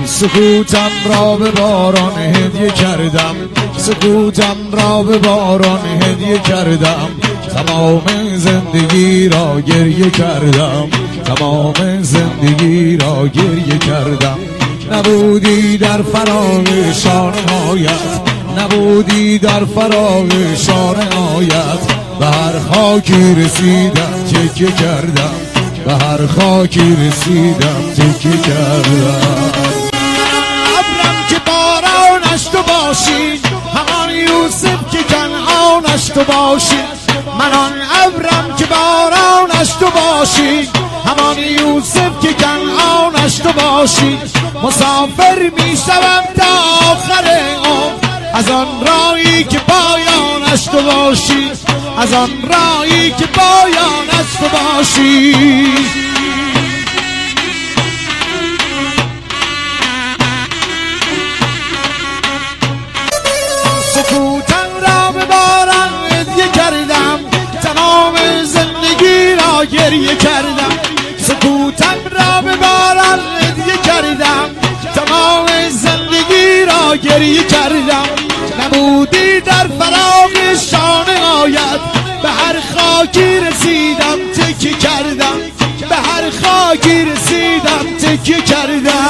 سکوتم را به باران هدیه کردم، سکوتم را به باران هدیه کردم، تمام زندگی را گریه کردم، تمام زندگی را گریه کردم. نبودی در فراق شانه‌هایت، نبودی در فراق شانه‌هایت، به هر خاکی رسیدم تکیه کردم، به هر خاکی رسیدم تکیه کردم. ابرم که بارانش تو باشی، همان یوسف که کنعانش تو باشی. من آن ابرم که بارانش تو باشی، همان یوسف که کنعانش تو باشی. مسافر می شوم تا آخر عمر، از آن راهی که پایانش تو باشی، از آن راهی که پایانش تو باشی. سکوتم را به باران هدیه کردم، تمام زندگی را گریه کردم. سکوتم را به باران هدیه کردم، تمام زندگی را گریه کردم. نبودی در فراق شانه‌هایت، به هر خاکی رسیدم تکیه کردم، به هر خاکی رسیدم تکیه کردم.